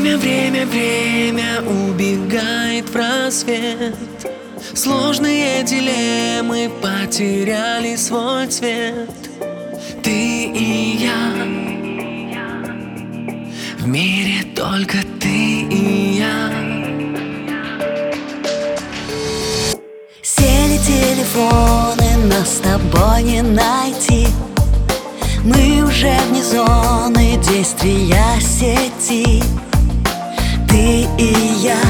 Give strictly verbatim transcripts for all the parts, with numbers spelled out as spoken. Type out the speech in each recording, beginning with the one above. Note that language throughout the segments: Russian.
Время, время, время убегает в рассвет. Сложные дилеммы потеряли свой цвет. Ты и я, в мире только ты и я. Сели телефоны, нас с тобой не найти. Мы уже вне зоны действия сети. Ты и я,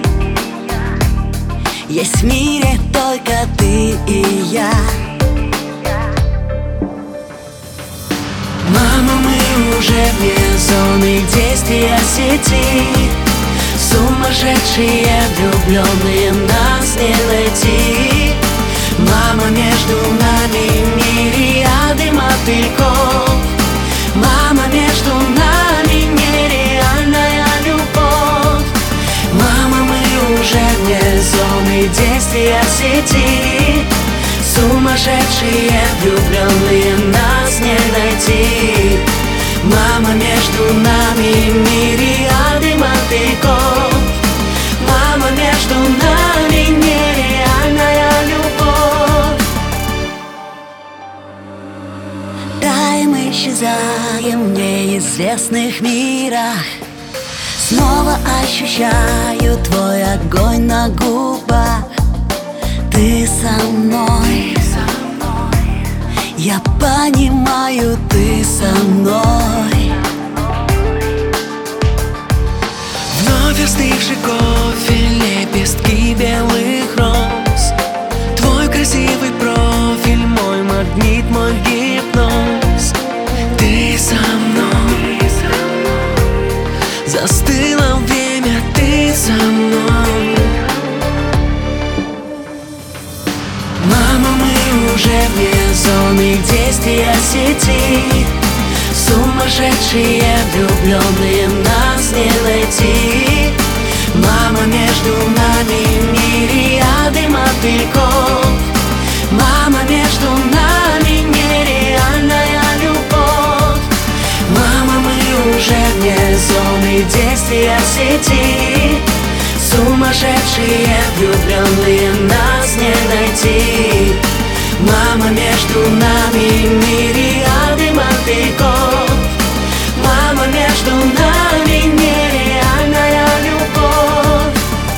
есть в мире только ты и я. Мама, мы уже вне зоны действия сети. Сумасшедшие влюбленные, нас не найти. Мама, между нами мириады мотыльков. Мама, между нами нереальная любовь. Мама, мы уже вне зоны действия сети. Сумасшедшие влюбленные, нас не найти. Мама, между нами мириады мотыльков. Мама, между нами нереальная любовь. Да, и мы исчезаем в неизвестных мирах. Снова ощущаю твой огонь на губах. Ты со мной, я понимаю, ты со мной. Вновь остывший кофе, лепестки белых роз. Твой красивый профиль, мой магнит, мой гипноз. Ты со мной, застыло время, ты со мной. Мама, мы уже вне зоны действия сети. Сумасшедшие влюбленные, нас не найти. Мама, между нами мириады мотыльков. Мама, между нами нереальная любовь. Мама, мы уже вне зоны действия сети. Сумасшедшие влюбленные, нас не найти. Мама, между нами мириады мотыльков. Мама, между нами нереальная любовь.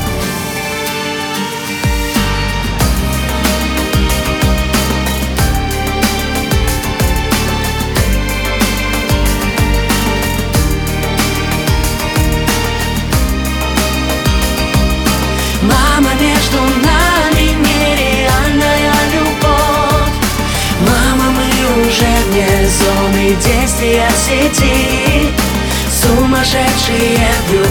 Мама, между нами нереальная любовь. Мама, мы уже вне зоны действия сети. Сумасшедшие влюбленные,